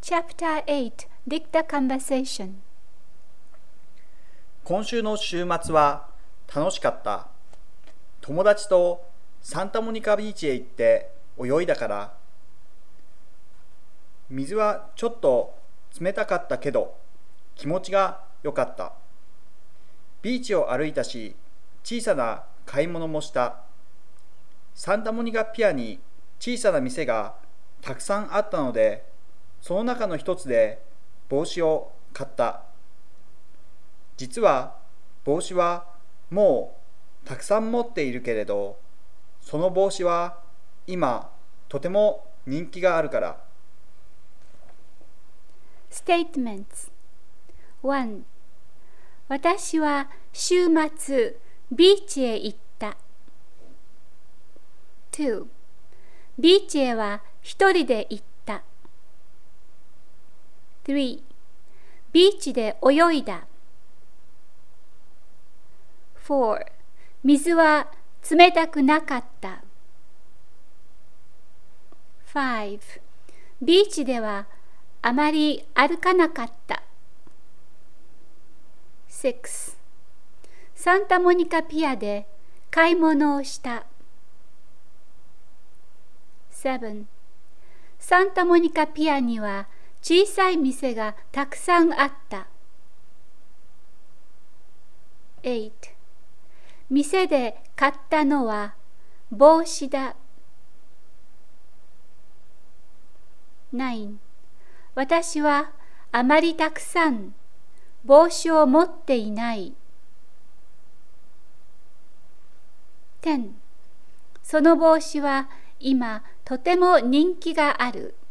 Chapter 8 Dicta Conversation 今週の週末は楽しかった。友達とサンタモニカビーチへ行って泳いだから。水はちょっと冷たかったけど気持ちが良かった。ビーチを歩いたし、小さな買い物もした。サンタモニカピアに小さな店がたくさんあったので、その中の一つで帽子を買った。実は帽子はもうたくさん持っているけれど、その帽子は今とても人気があるから。 Statements 1. 私は週末ビーチへ行った。 2. ビーチへは一人で行った。 3. ビーチで泳いだ。 4. 水は冷たくなかった。 5. ビーチではあまり歩かなかった。 6. サンタモニカピアで買い物をした。 7. サンタモニカピアには小さい店がたくさんあった。 8. 店で買ったのは帽子だ。 9. 私はあまりたくさん帽子を持っていない。 10. その帽子は今とても人気がある。